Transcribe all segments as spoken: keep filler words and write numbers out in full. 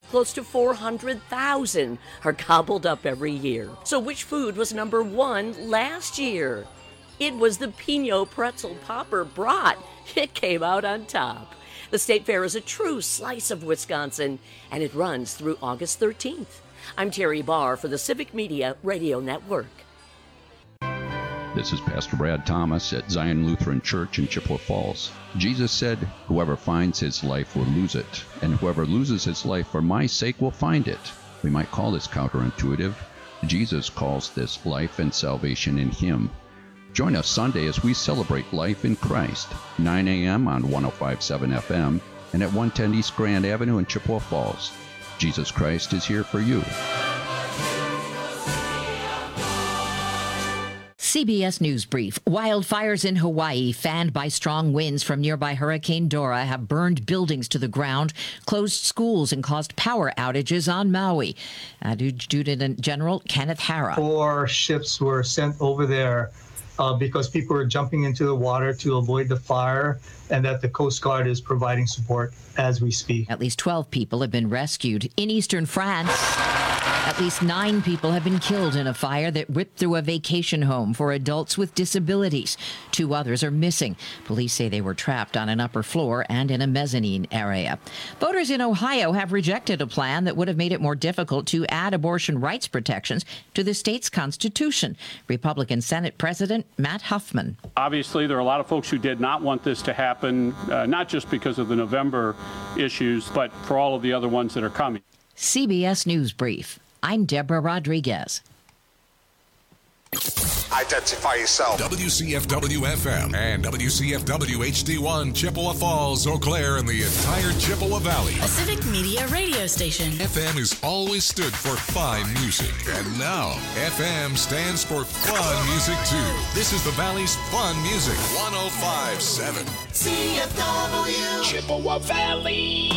Close to four hundred thousand are gobbled up every year. So which food was number one last year? It was the Pinot Pretzel Popper Brat. It came out on top. The State Fair is a true slice of Wisconsin, and it runs through August thirteenth. I'm Terry Barr for the Civic Media Radio Network. This is Pastor Brad Thomas at Zion Lutheran Church in Chippewa Falls. Jesus said, "Whoever finds his life will lose it, and whoever loses his life for my sake will find it." We might call this counterintuitive. Jesus calls this life and salvation in him. Join us Sunday as we celebrate life in Christ, nine a.m. on one oh five point seven F M and at one ten East Grand Avenue in Chippewa Falls. Jesus Christ is here for you. C B S News Brief. Wildfires in Hawaii, fanned by strong winds from nearby Hurricane Dora, have burned buildings to the ground, closed schools, and caused power outages on Maui. Adjutant General Kenneth Hara. Four ships were sent over there uh, because people were jumping into the water to avoid the fire, and that the Coast Guard is providing support as we speak. At least twelve people have been rescued. In eastern France, at least nine people have been killed in a fire that ripped through a vacation home for adults with disabilities. Two others are missing. Police say they were trapped on an upper floor and in a mezzanine area. Voters in Ohio have rejected a plan that would have made it more difficult to add abortion rights protections to the state's constitution. Republican Senate President Matt Huffman. Obviously, there are a lot of folks who did not want this to happen, uh, not just because of the November issues, but for all of the other ones that are coming. C B S News Brief. I'm Deborah Rodriguez. Identify yourself. W C F W F M and W C F W H D one, Chippewa Falls, Eau Claire, and the entire Chippewa Valley. A Civic Media radio station. F M has always stood for fine music. And now, F M stands for fun music, too. This is the Valley's fun music. one oh five point seven. C F W Chippewa Valley.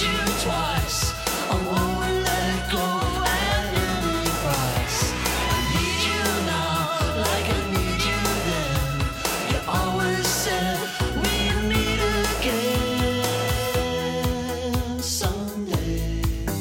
you twice. I won't let go at any price. I need you now, like I need you then. You always said we'd meet again someday.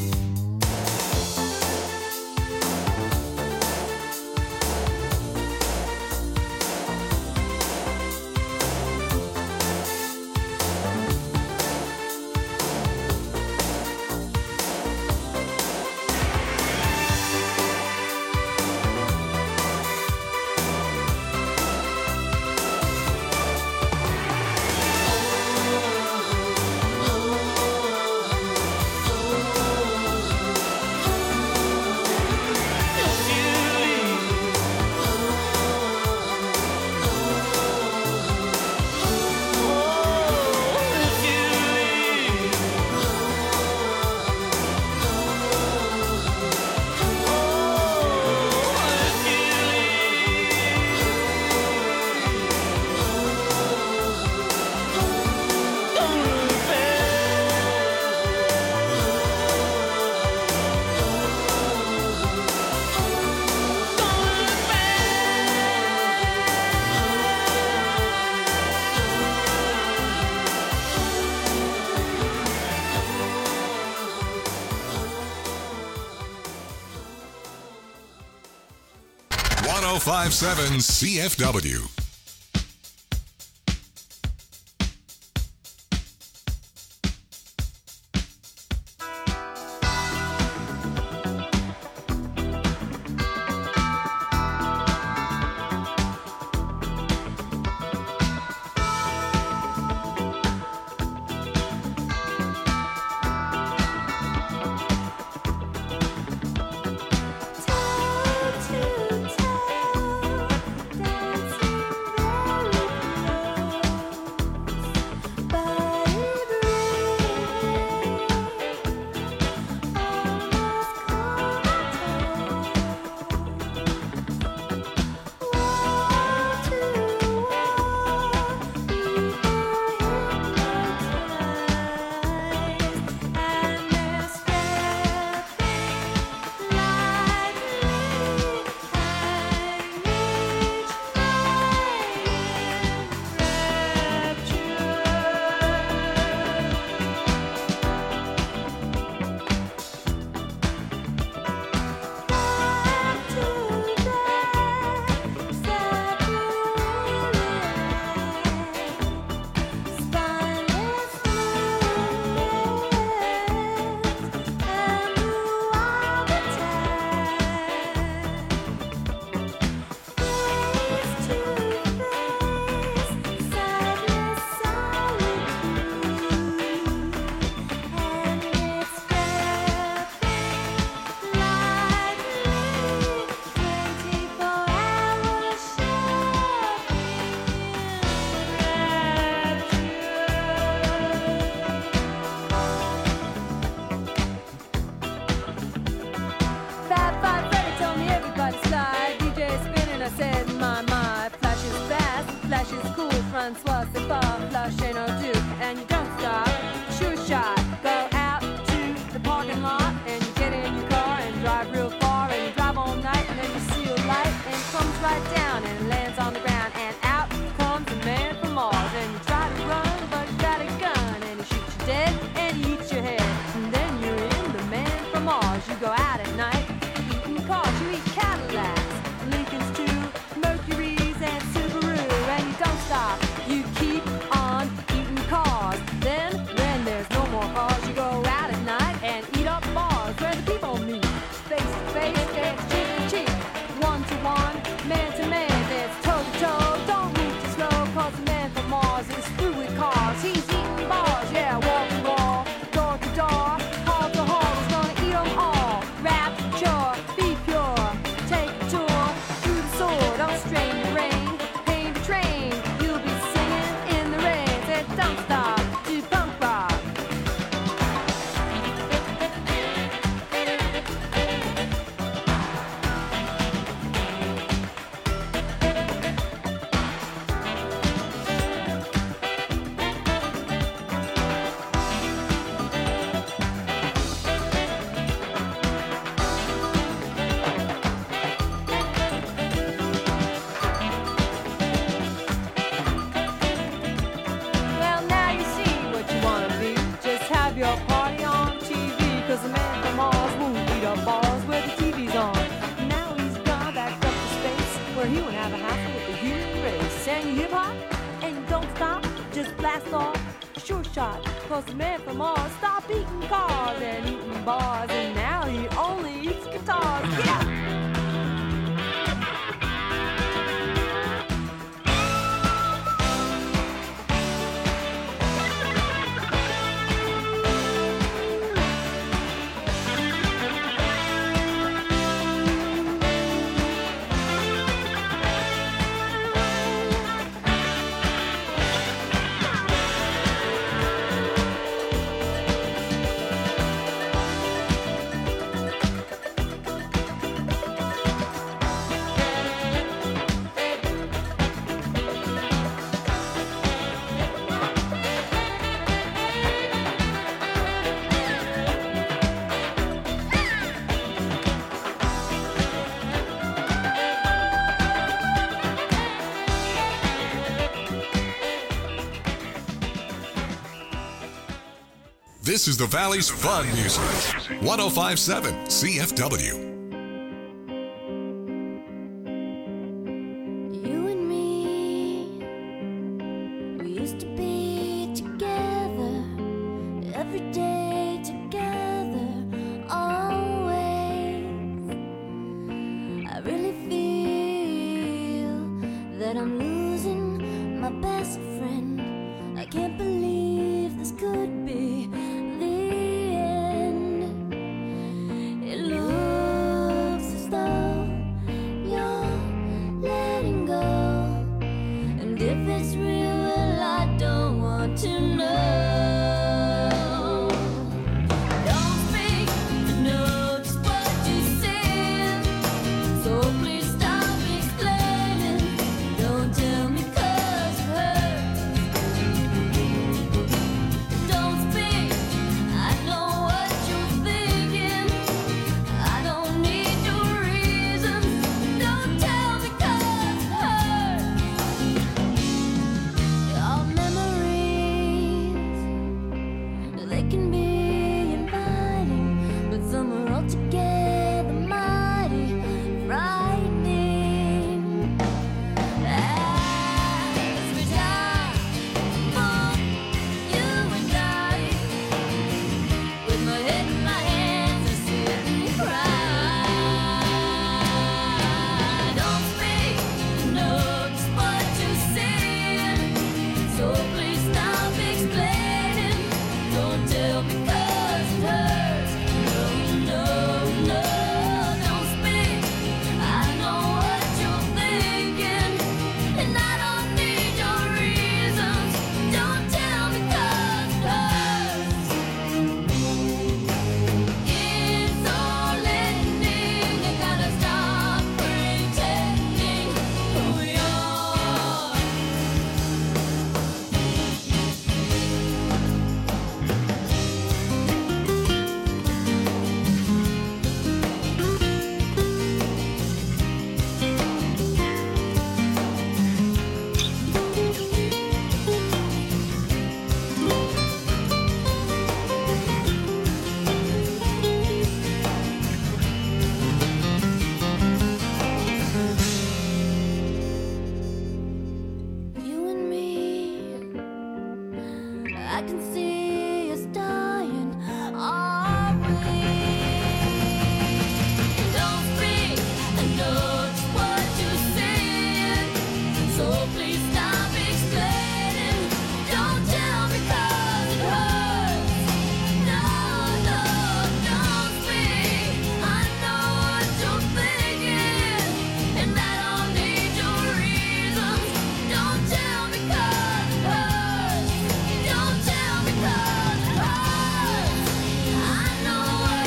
one oh five point seven C F W. Rat a party on T V, cause the man from Mars won't beat up bars where the T V's on. Now he's gone back up to space, where he won't have a hassle with the human race. Sang hip hop and don't stop, just blast off, sure shot. Cause the man from Mars stopped eating cars and eating bars, and now he only eats guitars. Get out! This is the Valley's Fun Music. one oh five point seven C F W. You and me, we used to be together, every day together, always. I really feel that I'm losing my best friend. I can't believe this could be the end. It looks as though you're letting go, and if it's real, well, I don't want to know. Don't speak, I know just what you said, so please stop explaining. Don't tell me 'cause it hurts. Don't speak, I know what you're thinking. I don't need your reasons. Don't tell me 'cause it hurts. Our memories, they can be inviting, but some are altogether mighty frightening. As we die for you and I, with my head in my hands, I sit and cry. Don't speak, know just what you said, so please stop explaining. Don't tell me 'cause it hurts. No, no, no, don't speak. I know what you're thinking, and I don't need your reasons. Don't tell me 'cause it hurts. It's all ending. You gotta stop pretending who you are. You and me, I can see us dying, are we? Don't speak, I know just what you said, so please stop explaining. Don't tell me 'cause it hurts. No, no, don't speak. I know what you're thinking, and I don't need your reasons. Don't tell me 'cause it hurts. Don't tell me 'cause it hurts. I know what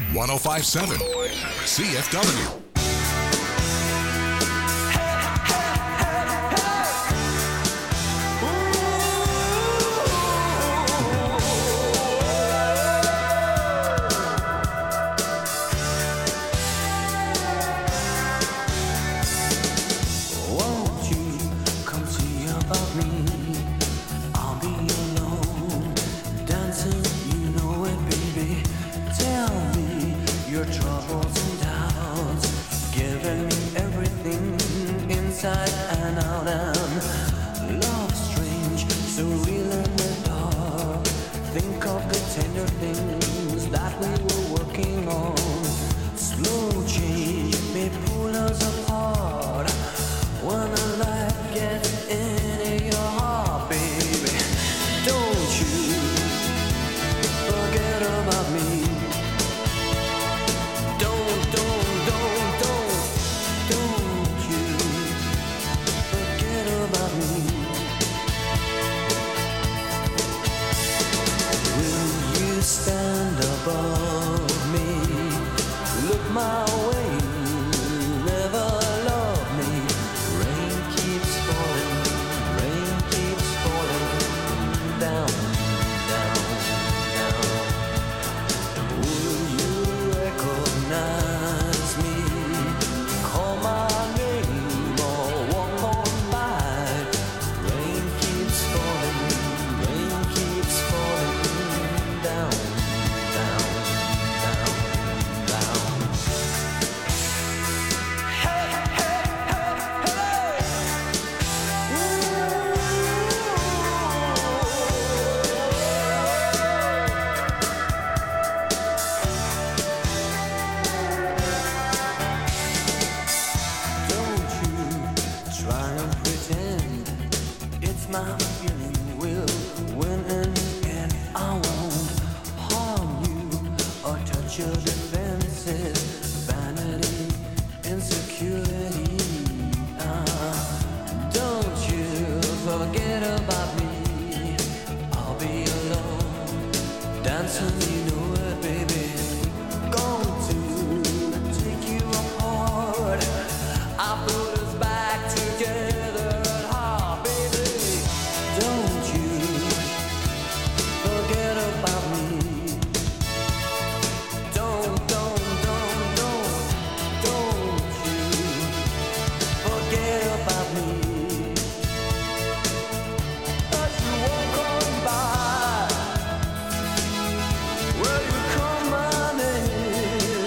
one oh five point seven C F W. Won't you come see about me? I'll be alone, dancing, you know it, baby. Tell me your troubles and doubts, giving me everything inside and out. And love strange, so real in the dark. Think of the tender things that we were working on. Slow change may pull us apart. When the light gets into your heart, baby, don't you forget about me. Don't, don't, don't, don't, don't you forget about me. Will you stand above me? Look my way, never love me. Rain keeps falling, rain keeps falling down, down, down. Will you recognize me? Call my name or walk on by. Rain keeps falling, rain keeps falling down, down, down, down. Don't you try and pretend it's my feeling will win in the end. I won't harm you or touch your defenses, vanity, insecurity. Ah, don't you forget about me. I'll be alone, dancing, you know it, baby. Going to take you apart. I put us back together at heart, baby. Don't you forget about me. Don't, don't, don't, don't, don't you forget about me. As you walk on by, will you call my name?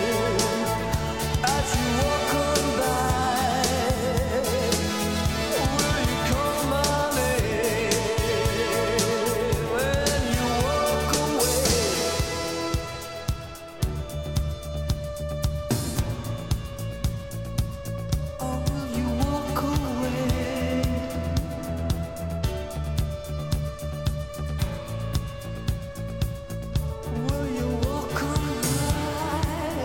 As you walk on by, will you call my name? When you walk away, oh, will you walk away? Will you walk on by?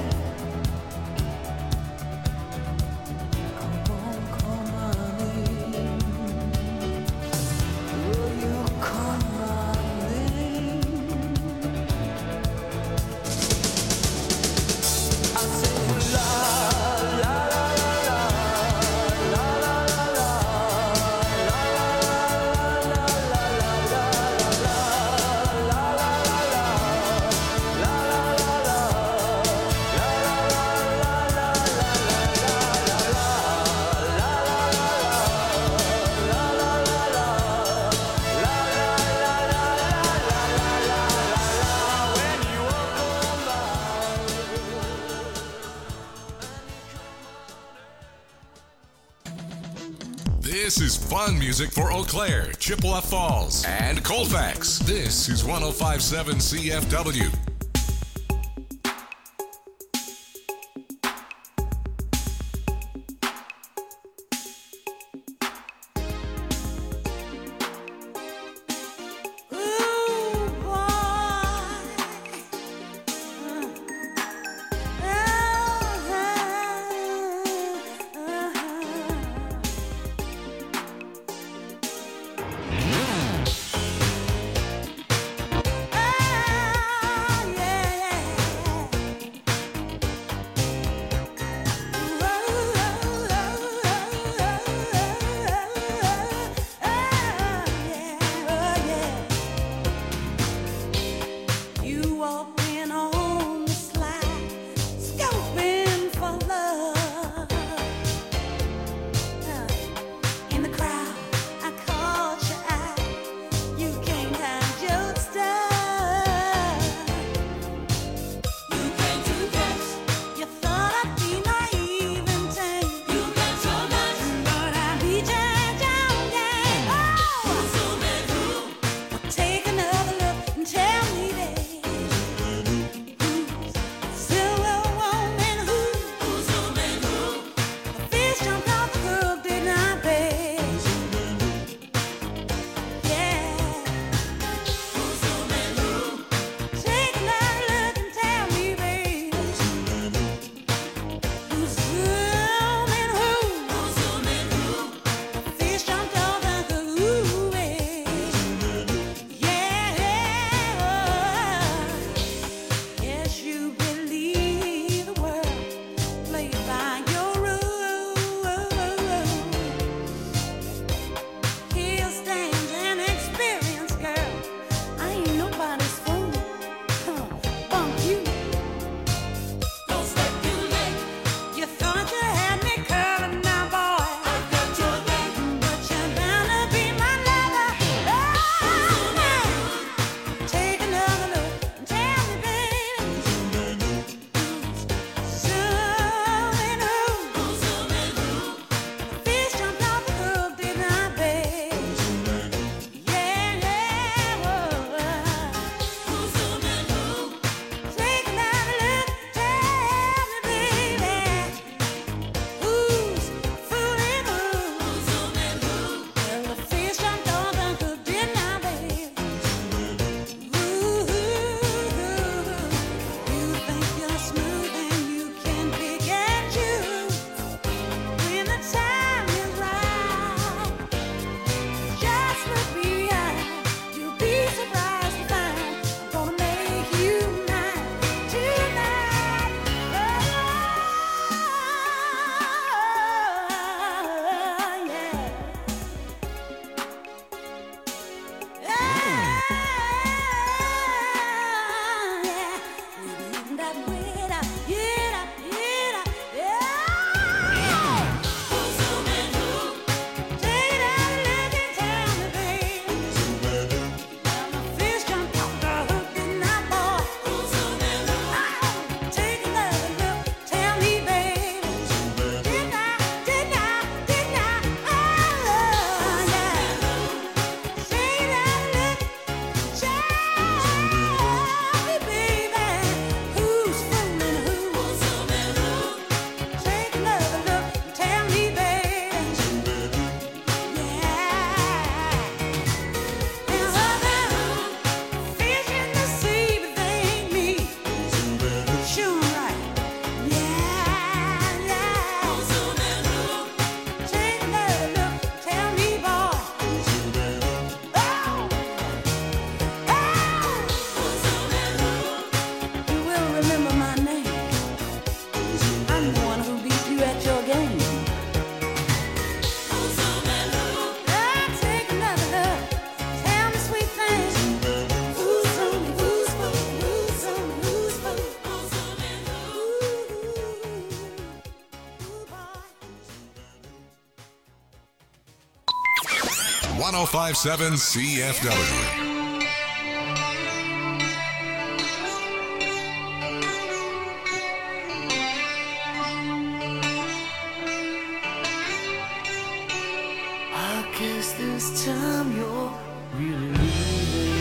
Come on, call my name. Will you call my name? I say la la la la la la la la This is fun music for Eau Claire, Chippewa Falls, and Colfax. This is one oh five point seven C F W. Ah, one oh five point seven C F W. I guess this time you're really leaving.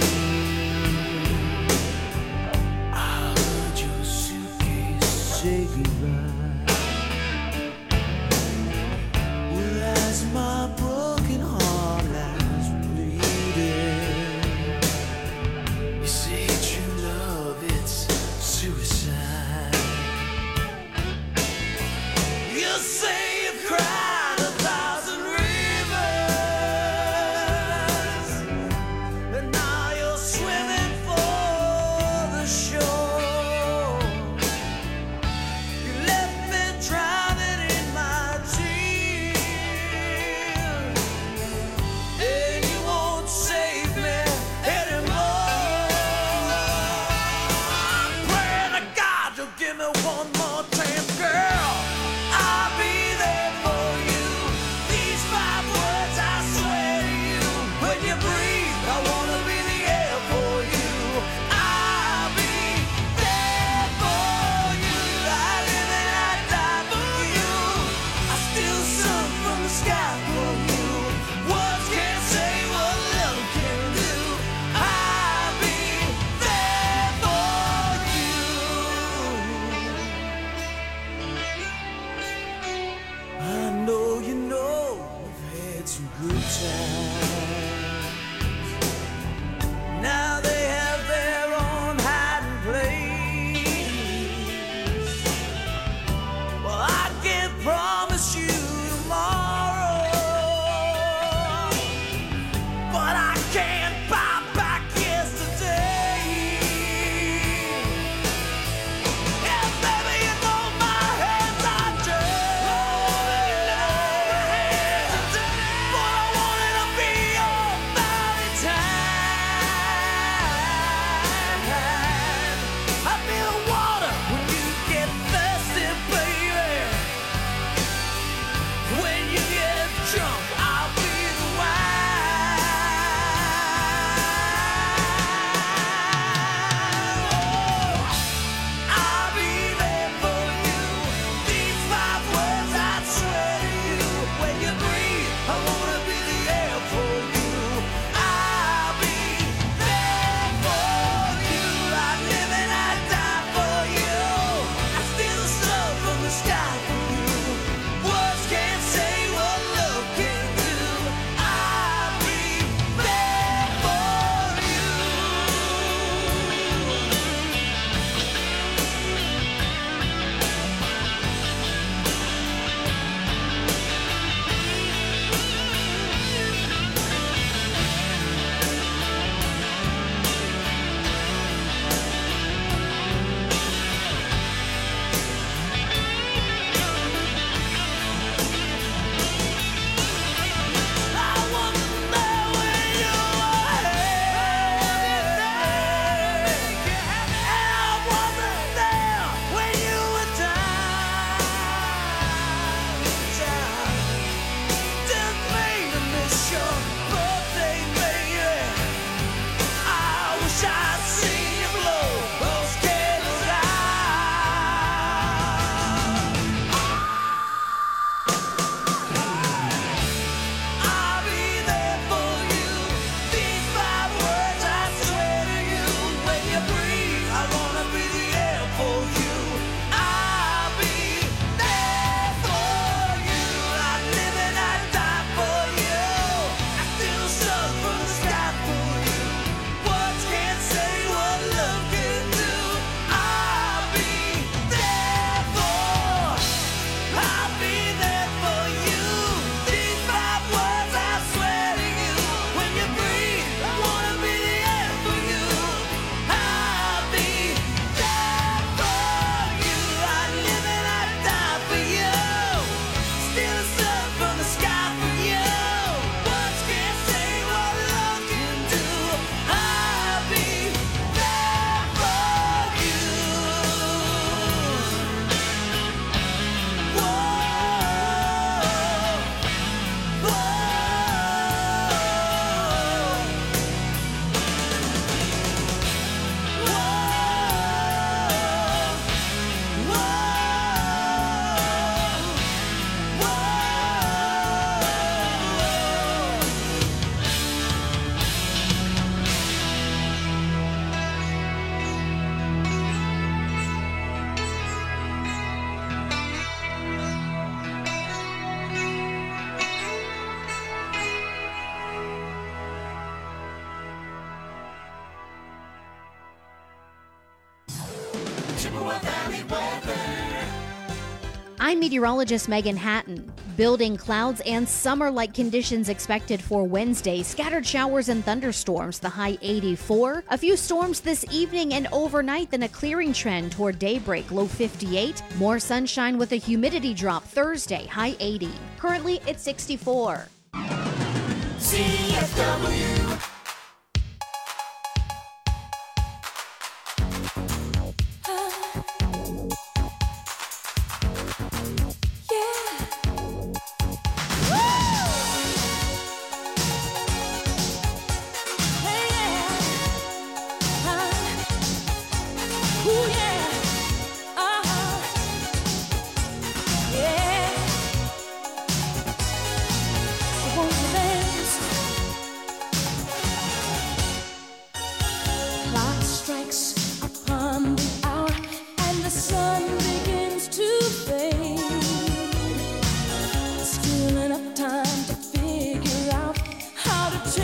I heard your suitcase say goodbye. Well, as my broken heart lies bleeding, Chippewa Valley weather. I'm meteorologist Megan Hatton. Building clouds and summer-like conditions expected for Wednesday. Scattered showers and thunderstorms, the high eighty-four. A few storms this evening and overnight, then a clearing trend toward daybreak, low fifty-eight. More sunshine with a humidity drop Thursday, high eighty. Currently, it's sixty-four. C F W.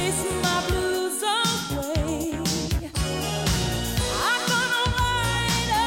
Chase my blues away. I'm gonna ride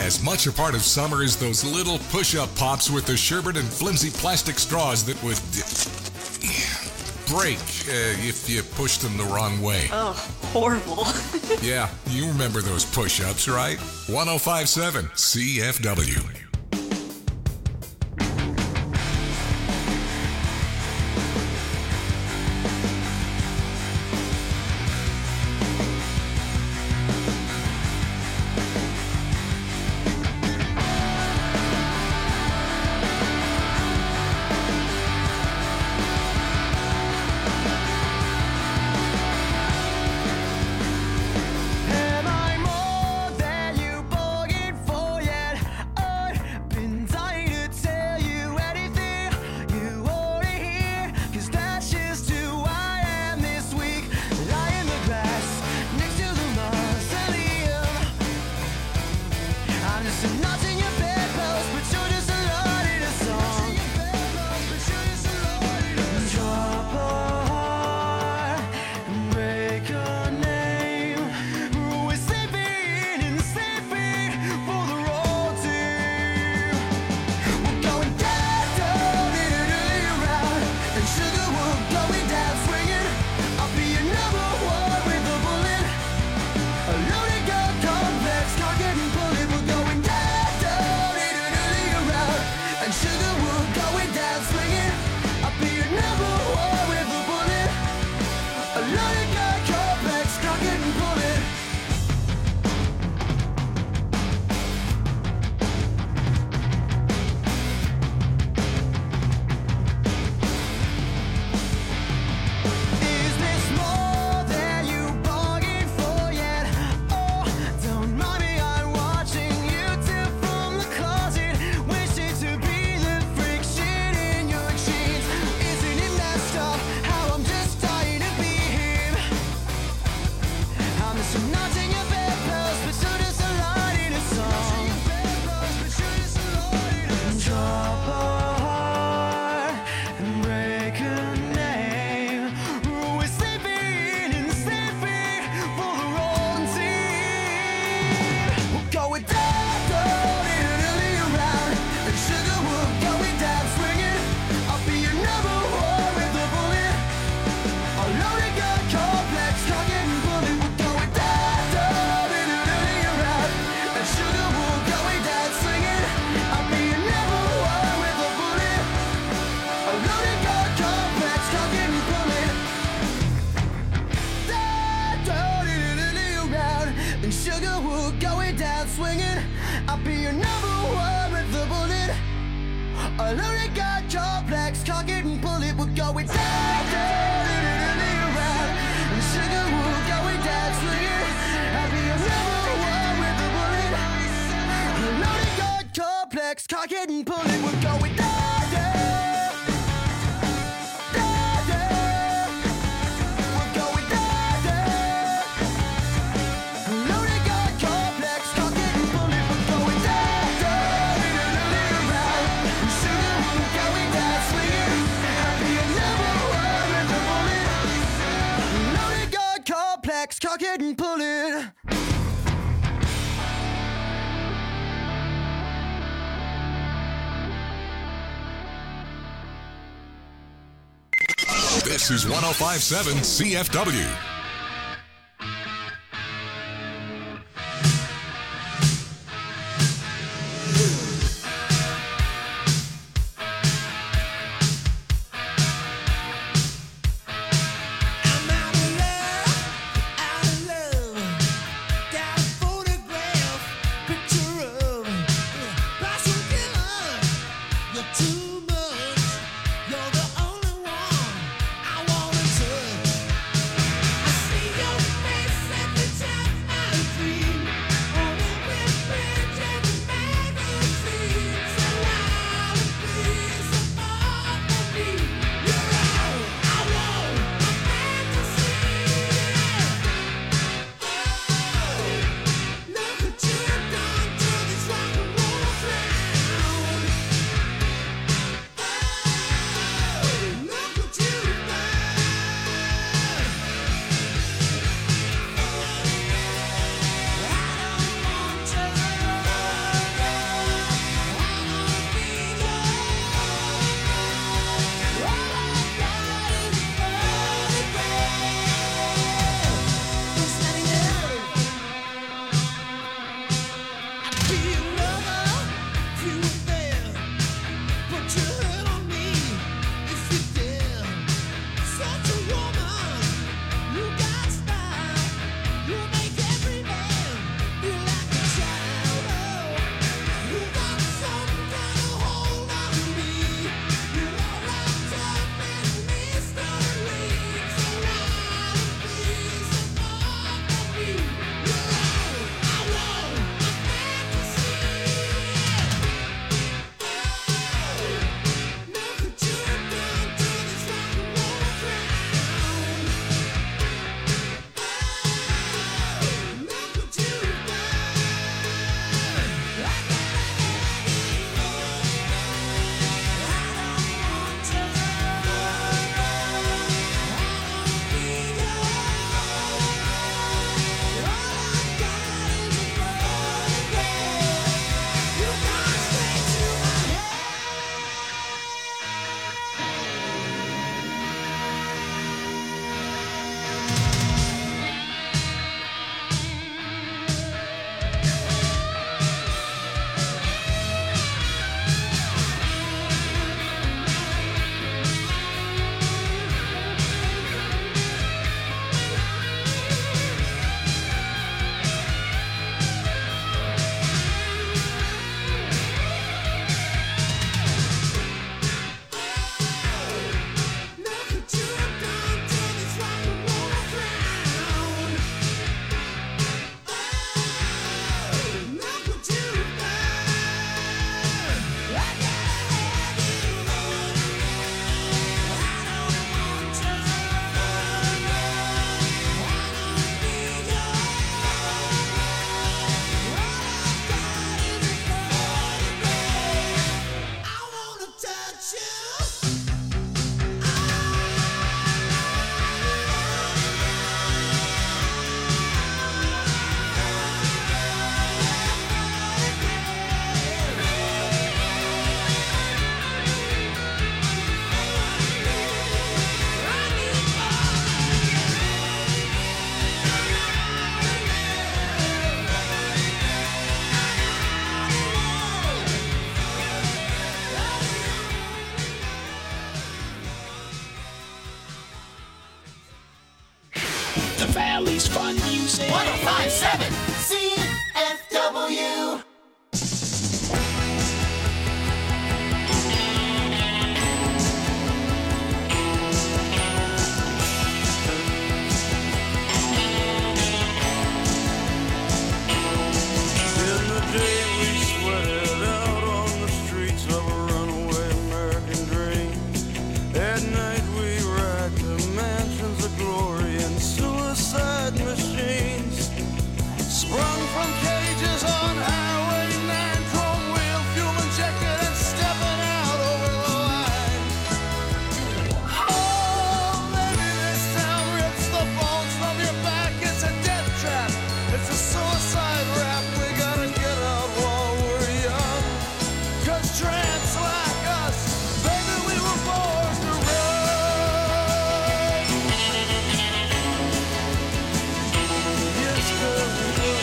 as much a part of summer as those little push-up pops with the sherbet and flimsy plastic straws that would break uh, if you pushed them the wrong way. Oh, horrible. Yeah, you remember those push-ups, right? one oh five point seven C F W. Am I more than you bargained for yet? I've been dying to tell you anything you wanna hear, 'cause that's just who I am this week. Lie in the grass next to the mausoleum. I'm just a notch in your bedpost, but you're just a lot in a song. Drop a heart and break a name. We're sleeping and sleeping for the road team. We're going down, down, in an early round, and sugar will going down swinging. I'll be your number one with a bullet. A loaded gun complex, cock it and pull it. We're going down, down, in an early round, and sugar will going down swinging. I'll be your number one with a bullet. A loaded gun complex, cock it and pull it. Is this more than you bargained for yet? Oh, don't mind me, I'm watching you tip from the closet, wishing to be the friction in your jeans. Isn't it messed up how I'm just dying to be him? I'm just a notch in your bedpost, but you're just a line in a song. Drop a heart and break a name. We're sleeping and sleeping for the wrong team. We're going down, down in an early round, and sugar will going down swinging. I'll be your number one with a bullet. A loaded gun complex, cock it and pull it. We're going down, down in an early round, and sugar will going down swinging. I'll be your number one with a bullet. A loaded gun complex, cock it and pull it. Down, down in an early round, and sugar will going down swinging. I'll be your number one with a bullet. A loaded gun complex, cock it and pull it. We're going down, down in an early round, and sugar will going down swinging. I'll be your number one with a bullet. A loaded gun complex, cock it and pull it. We're going down, down, down, down. We're going down, down. A loaded gun complex, cock it and pull it. We're going down, down in an early round, and sugar will going down swinging. I'll be your number one with a bullet. A loaded gun complex, cock it and pull it. This is one oh five point seven C F W. I'm out of love, out of love. Got a photograph, picture of passion killer. You're too much. You're the only one I wanna touch. I Valley's Fun Music. one oh five point seven C F W. In the day we sweated out on the streets of a runaway American dream. At night we ride to mansions of glory and suicide machines. Sprung from cages on Highway nine, chrome wheel, fuel injected and stepping out over the line. Oh, maybe this town rips the bones from your back. It's a death trap. It's a suicide rap. We gotta get out while we're young. 'Cause tramps like us, baby, we were born to run. Yes, 'cause we were.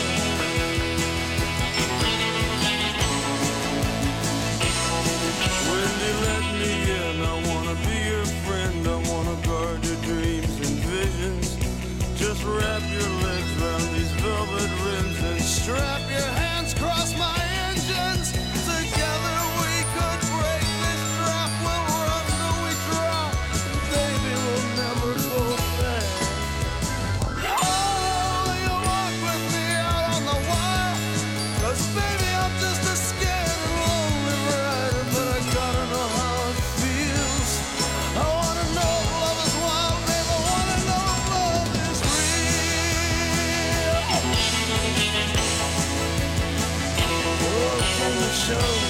Wendy, let me in. I wanna be your friend. I wanna guard your dreams and visions. Just wrap your legs around these velvet rims and strap your hands across my engines. Together we could break this trap. We'll run till we drop. Baby, we'll never go back. Oh, you walk with me out on the wire. 'Cause baby, I'm just a scared and lonely rider. But I gotta know how it feels. I wanna know if love is wild, babe. I wanna know if love is real. Oh, can you show me?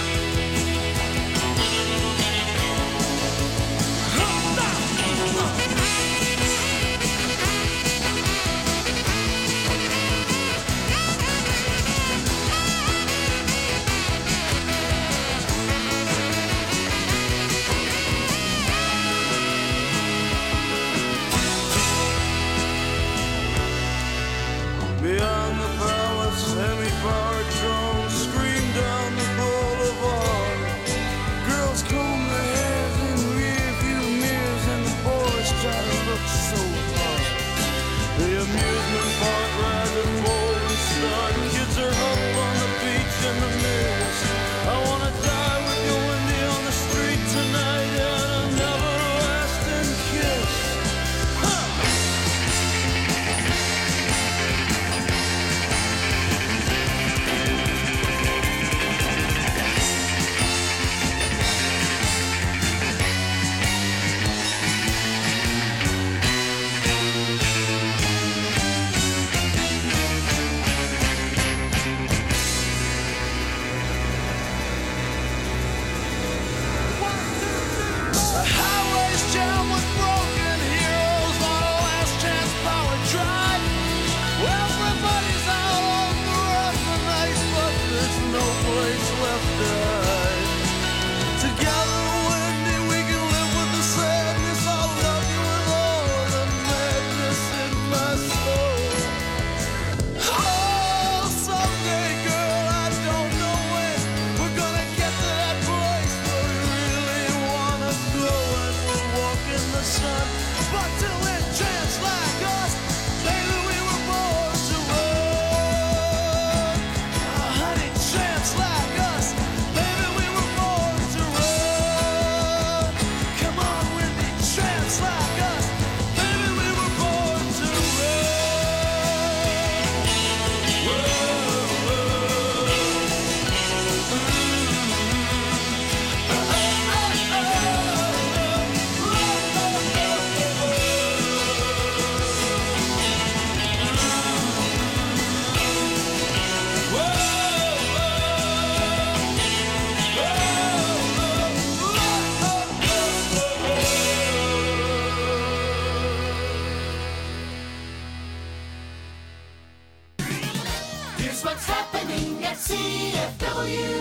Beyond the palace, semi-powered drones scream down the boulevard. Girls comb their hair in rearview mirrors, and the boys try to look so hard. The amusement park ride with bold and start. Kids are huddled on the beach in the mirrors. I wanna die with you, Wendy, on the street tonight, and an everlasting kiss. Huh. The highway's jammed with broken heroes on a last chance power drive. Well, everybody's out on the run tonight, but there's no place left to hide. Together, Wendy, we can live with the sadness. I'll love you with all the madness in my soul. Oh, someday, girl, I don't know when we're gonna get to that place where we really wanna go, and we'll walk in the sun. But till then, tramps like us, baby, we were born to run. Oh, honey, tramps like us, baby, we were born to run. Come on with me, tramps like us, baby, we were born to Here's what's happening at C F W.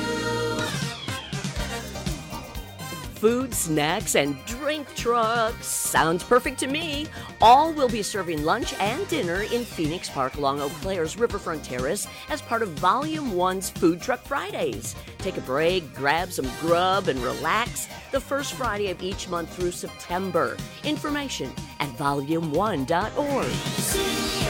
Food, snacks, and drink trucks. Sounds perfect to me. All will be serving lunch and dinner in Phoenix Park along Eau Claire's Riverfront Terrace as part of Volume one's Food Truck Fridays. Take a break, grab some grub, and relax the first Friday of each month through September. Information at volume one dot org.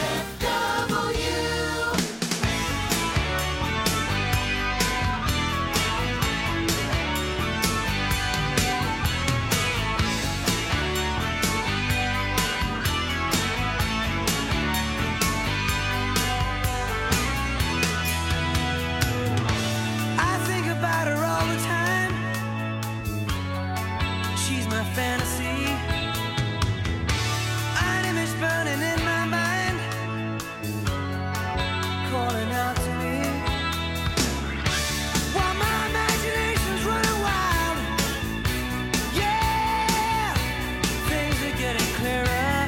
fantasy. An image burning in my mind, calling out to me. While my imagination's running wild, yeah, things are getting clearer.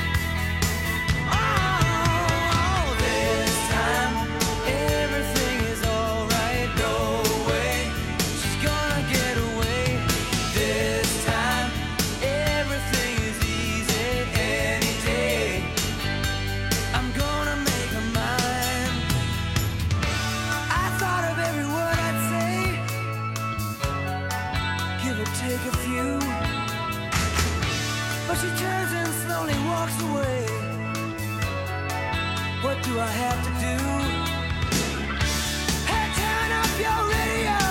Oh, this time everything is alright. No way she's gonna get away. This time everything is easy any day. I'm gonna make her mine. I thought of every word I'd say, give or take a few, but she turns and slowly walks away. What do I have to do? Hey, turn up your radio.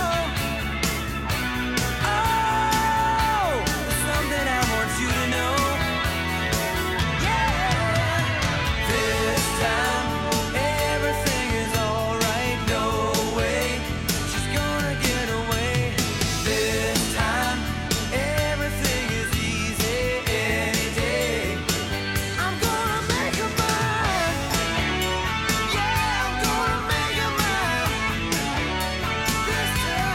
Oh, there's something I want you to know. Yeah, this time everything is alright. No way she's gonna get away. This time everything is easy any day. I'm gonna make her mine. Yeah, I'm gonna make her mine. This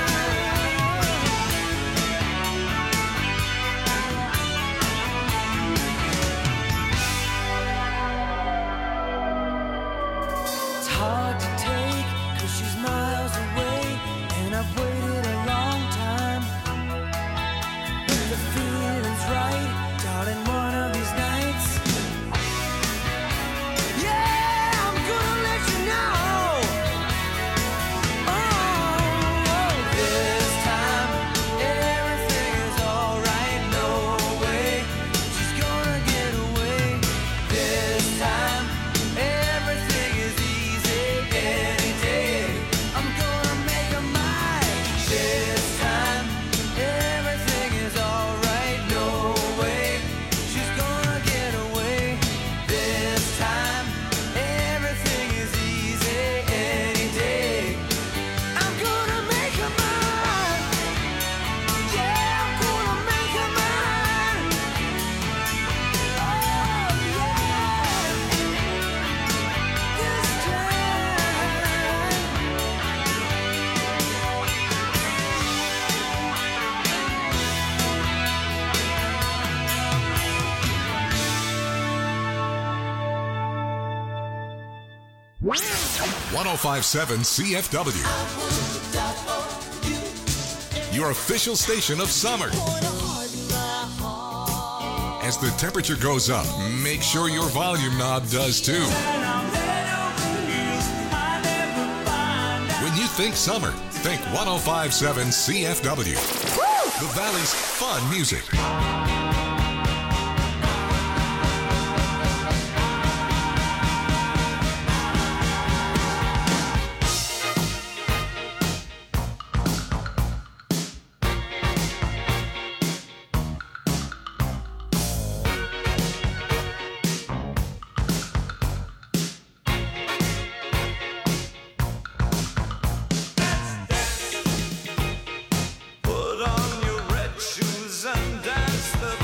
It's hard to take, cause she's miles away, and I've waited a long time. But the feeling's right, darling, one of these nights. Yeah, I'm gonna let you know. Oh, this time everything is alright. No way she's gonna get away. This time everything is easy any day. I'm gonna make her mine. This time everything is alright. No way she's gonna get away. This time everything is easy any day. I'm gonna make her mine. Yeah, I'm gonna make her mine. Oh, yeah. This one oh five point seven C F W. Your official station of summer. As the temperature goes up, make sure your volume knob does too. When you think summer, think one oh five point seven C F W. The Valley's fun music. Put on your red shoes and dance the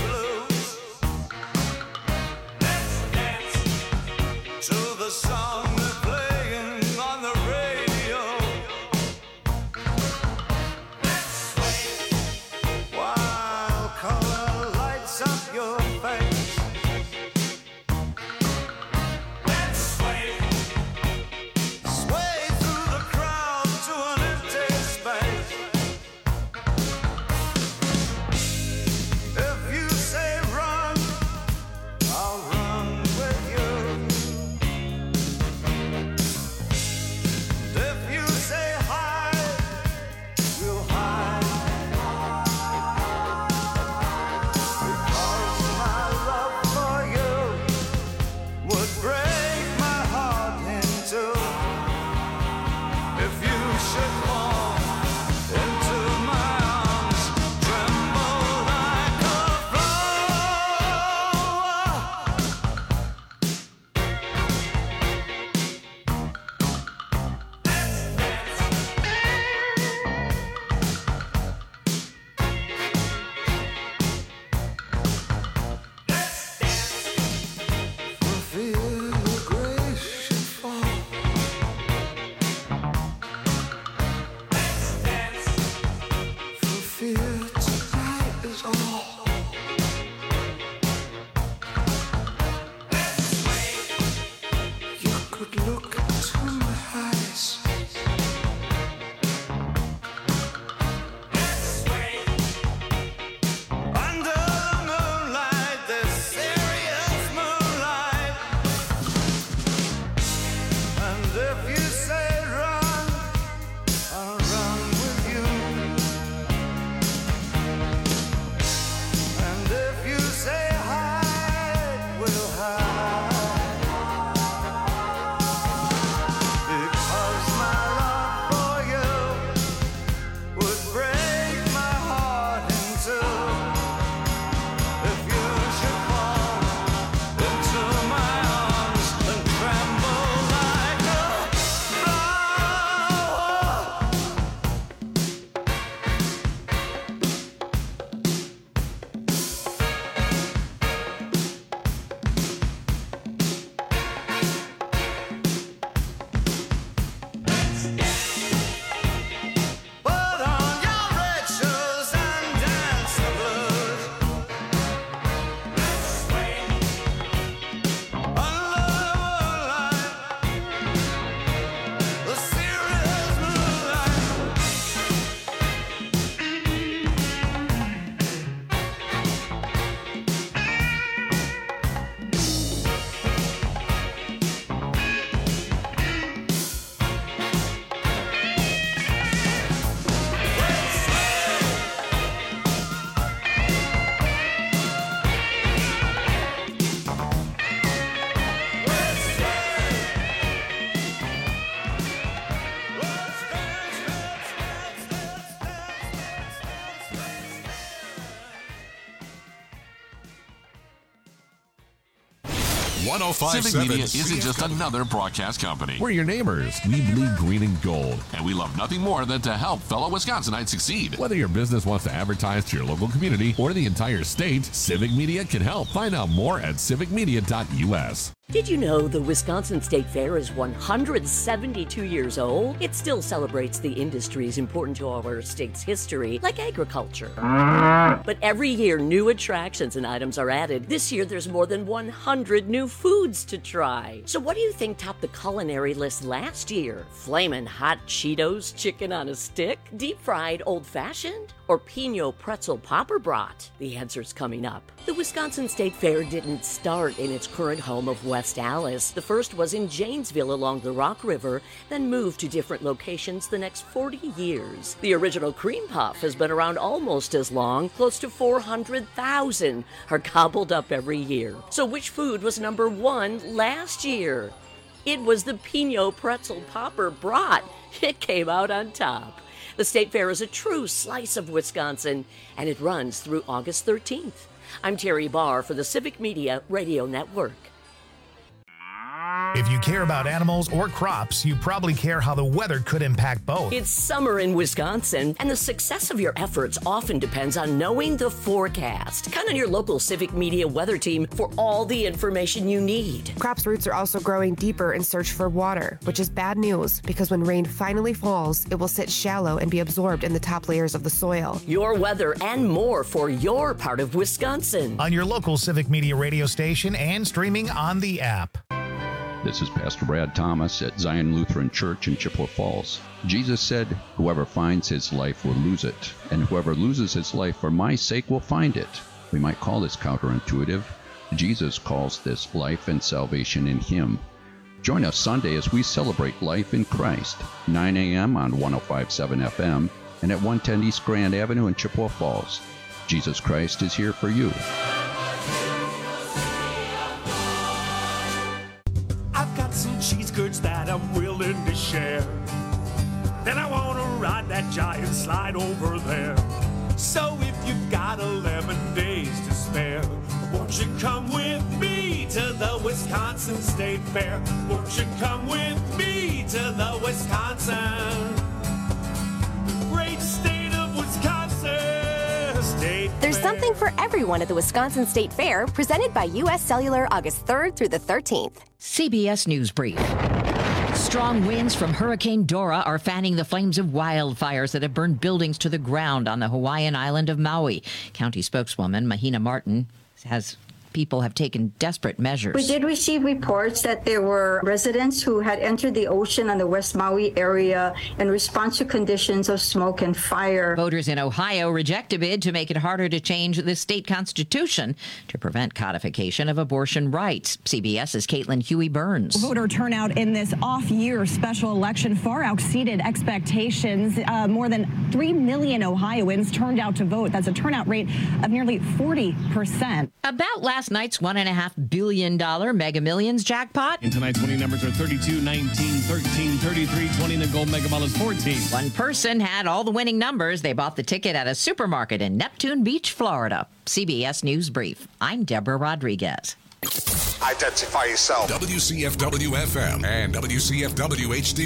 one oh five point Civic seven Media isn't just another broadcast company. We're your neighbors. We bleed green and gold. And we love nothing more than to help fellow Wisconsinites succeed. Whether your business wants to advertise to your local community or the entire state, Civic Media can help. Find out more at civic media dot u s. Did you know the Wisconsin State Fair is one hundred seventy-two years old? It still celebrates the industries important to our state's history, like agriculture. But every year, new attractions and items are added. This year, there's more than one hundred new foods to try. So what do you think topped the culinary list last year? Flamin' hot Cheetos chicken on a stick? Deep-fried old-fashioned? Or Pinot pretzel popper brat? The answer's coming up. The Wisconsin State Fair didn't start in its current home of West Allis. The first was in Janesville along the Rock River, then moved to different locations the next forty years. The original cream puff has been around almost as long. Close to four hundred thousand are gobbled up every year. So which food was number one last year? It was the Pinot pretzel popper brat. It came out on top. The State Fair is a true slice of Wisconsin, and it runs through August thirteenth. I'm Terry Barr for the Civic Media Radio Network. If you care about animals or crops, you probably care how the weather could impact both. It's summer in Wisconsin, and the success of your efforts often depends on knowing the forecast. Count on your local Civic Media weather team for all the information you need. Crops' roots are also growing deeper in search for water, which is bad news because when rain finally falls, it will sit shallow and be absorbed in the top layers of the soil. Your weather and more for your part of Wisconsin. On your local Civic Media radio station and streaming on the app. This is Pastor Brad Thomas at Zion Lutheran Church in Chippewa Falls. Jesus said, whoever finds his life will lose it, and whoever loses his life for my sake will find it. We might call this counterintuitive. Jesus calls this life and salvation in him. Join us Sunday as we celebrate life in Christ, nine a.m. on one oh five point seven F M and at one ten East Grand Avenue in Chippewa Falls. Jesus Christ is here for you. Cheese curds that I'm willing to share. Then I want to ride that giant slide over there. So if you've got eleven days to spare, won't you come with me to the Wisconsin State Fair? Won't you come with me to the Wisconsin, great state of Wisconsin State There's Fair. something for everyone at the Wisconsin State Fair, presented by U S Cellular August third through the thirteenth. C B S News Brief. Strong winds from Hurricane Dora are fanning the flames of wildfires that have burned buildings to the ground on the Hawaiian island of Maui. County spokeswoman Mahina Martin has people have taken desperate measures. We did receive reports that there were residents who had entered the ocean on the West Maui area in response to conditions of smoke and fire. Voters in Ohio reject a bid to make it harder to change the state constitution to prevent codification of abortion rights. CBS's Caitlin Huey-Burns. Voter turnout in this off-year special election far exceeded expectations. Uh, more than three million Ohioans turned out to vote. That's a turnout rate of nearly forty percent. About last Last night's one and a half billion dollar Mega Millions jackpot. And tonight's winning numbers are thirty-two, nineteen, thirteen, thirty-three, twenty, and the gold mega ball is fourteen. One person had all the winning numbers. They bought the ticket at a supermarket in Neptune Beach, Florida. C B S News Brief. I'm Deborah Rodriguez. Identify yourself. W C F W F M and W C F W H D